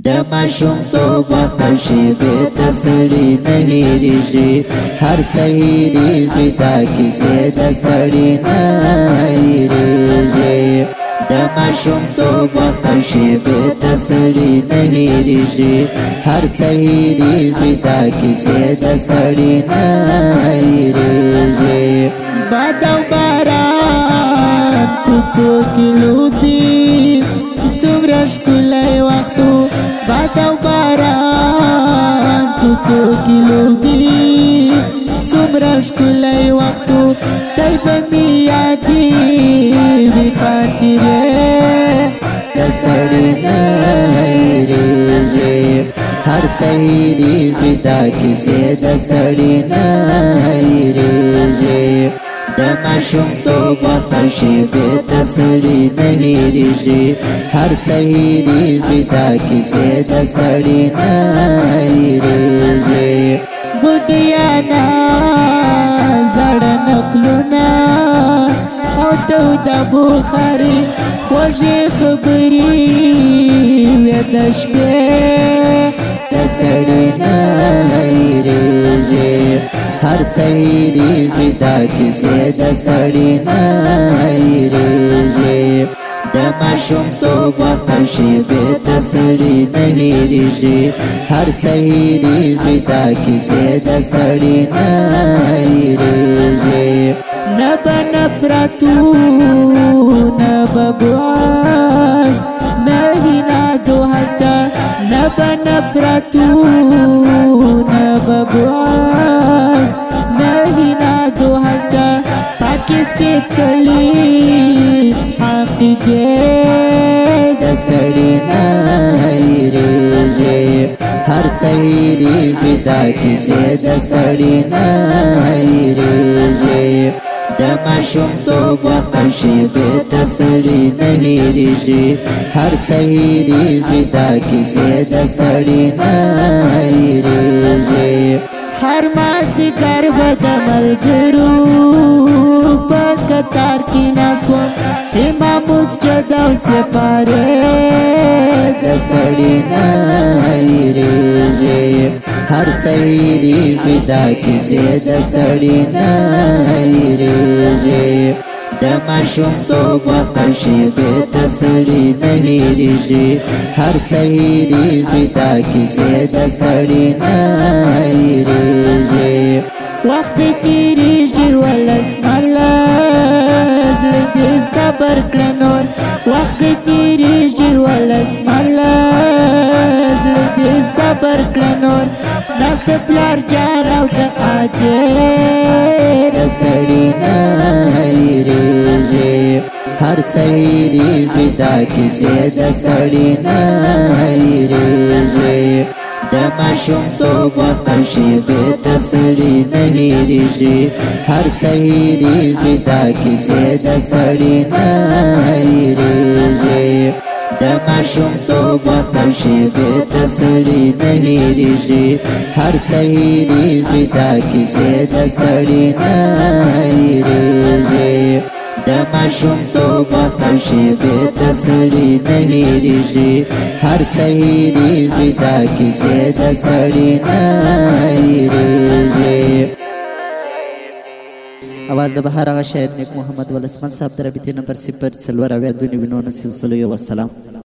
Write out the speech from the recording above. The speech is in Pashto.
د ماشومتوب وخت او شېبې ته سړي نه هېرېږي، هر څه هېرېږي، دا کیسې د سړي نه هېرېږي. د ماشومتوب وخت او شېبې ته سړي نه هېرېږي، هر څه هېرېږي، دا کیسې د سړي نه هېرېږي. باد او باران کوڅو کې لوبي، څومره ښکلی وخت و. باد او باران کوڅو کې لوبي، څومره ښکلی وخت و. تل به مې یادېږي خاطرې د سړي نه هېرېږي، هر څه هېرېږي، دا کیسې د سړي نه هېرېږي. د ماشومتوب وخت او شېبې ته سړي نه هېرېږي، هر څه هېرېږي، دا کیسې د سړي نه هېرېږي. بوډیانه زړه نقلونه او توده بخاري، خوږې خبرې وې د شپې د سړي نه هېرېږي، هر څه هېرېږي، دا کیسې د سړي نه هېرېږي. د ماشومتوب وخت او شېبې ته سړي نه هېرېږي، هر څه هېرېږي، دا کیسې د سړي نه هېرېږي. نه به نفرتو نه به بغض نه هینا دو هلته، نه به نفرتو نه به بغض نه هینا دو هلته، پاکې سپېڅلې عقیدې د سړي نه هېرېږي، هر څه هېرېږي، دا کیسې د سړي نه هېرېږي. د ماشومتوب وخت او شېبې ته سړي نه هېرېږي، هر څه هېرېږي، دا کیسې د سړي نه هېرېږي. هر مازدیګر به د ملګرو په کتار کې ناست وم، اماموس جد او سپارې د سړي نه هېرېږي، هر څه هېرېږي، دا کیسې د سړي نه هېرېږي. د ماشومتوب وخت او شېبې ته سړي نه هېرېږي، هر څه هېرېږي، دا کیسې د سړي نه هېرېږي. وخت تېرېږي ولس ملس، زړه دې صبر کړه نور. وخت تېرېږي ولس ملس، زړه دې صبر کړه نور. ناست د پلار جان او د ادې د سړي نه هېرېږي، هر څه هېرېږي، دا کیسې د سړي نه هېرېږي. د ماشومتوب وخت او شېبې ته سړي نه هېرېږي، هر څه هېرېږي، دا کیسې د سړي نه هېرېږي. د ماشومتوب وخت او شېبې ته سړي نه هېرېږي، هر څه هېرېږي، دا کیسې د سړي نه هېرېږي. د ماشومتوب وخت او شېبې ته سړي نه هېرېږي، هر څه هېرېږي، دا کیسې د سړي نه هېرېږي. आवाज د بهار هغه شاعر نیک محمد ولسمن صاحب د رابطې نمبر 04 92 91 والسلام.